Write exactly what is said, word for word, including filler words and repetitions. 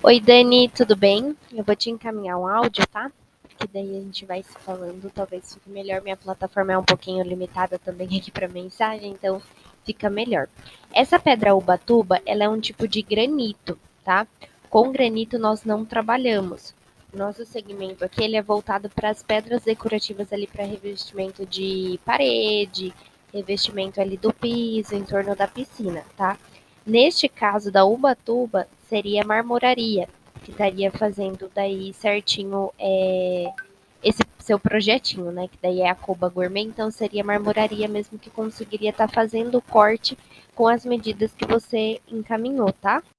Oi, Dani, tudo bem? Eu vou te encaminhar um áudio, tá? Que daí a gente vai se falando, talvez fique melhor. Minha plataforma é um pouquinho limitada também aqui para mensagem, então fica melhor. Essa pedra Ubatuba, ela é um tipo de granito, tá? Com granito nós não trabalhamos. Nosso segmento aqui ele é voltado para as pedras decorativas ali para revestimento de parede, revestimento ali do piso, em torno da piscina, tá? Neste caso da Ubatuba, seria marmoraria, que estaria fazendo daí certinho é, esse seu projetinho, né? Que daí é a Coba Gourmet, então seria marmoraria mesmo que conseguiria estar fazendo o corte com as medidas que você encaminhou, tá?